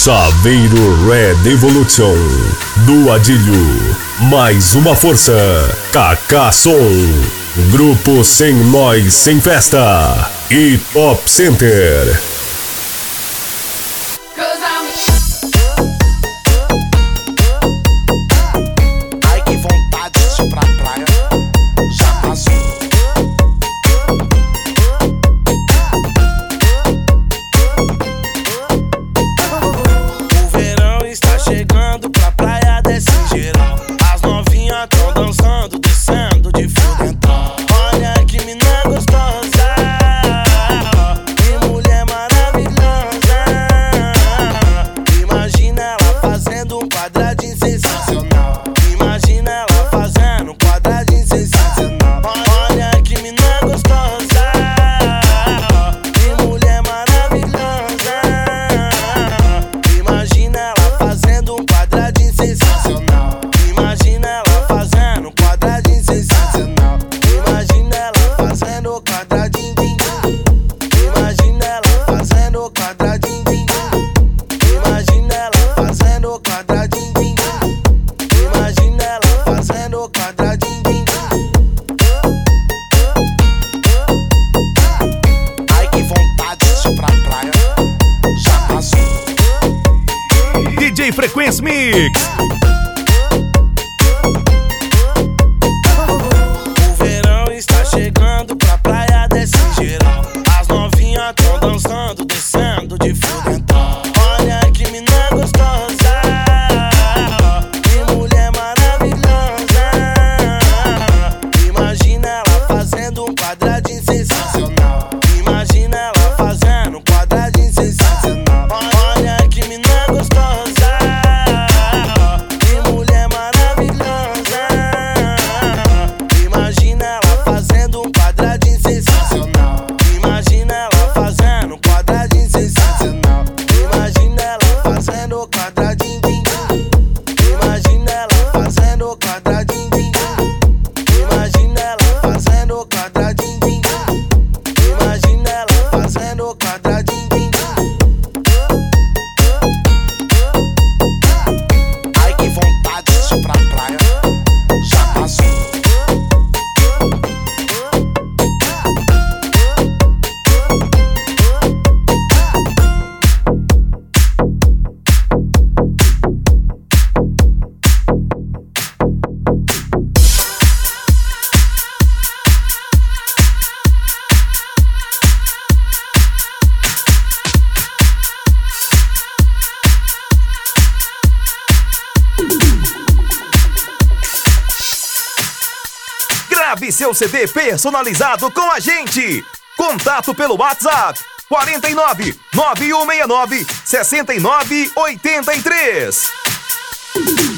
Chaveiro Red Evolution do Adilho. Mais uma força. Kaká Som. Grupo Sem Nós Sem Festa. E Top Center. DJ Frequência Mix. O verão está chegando pra praia desse geral. As novinhas tão dançando, descendo de fio dental. Olha que mina gostosa, que mulher maravilhosa. Imagina ela fazendo um quadradinho sensacional. Imagina ela fazendo um quadradinho sensacional. Olha que mina gostosa, que mulher maravilhosa. Imagina ela fazendo um quadradinho sensacional. Imagina ela fazendo um quadradinho sensacional. Imagina ela fazendo quadradinho. Imagina ela fazendo quadradinho. Imagina ela fazendo quadradinho. Imagina ela fazendo quadradinho. Ai que vontade de ir pra praia. Já passou. Grave seu CD personalizado com a gente. Contato pelo WhatsApp 49 9169 6983.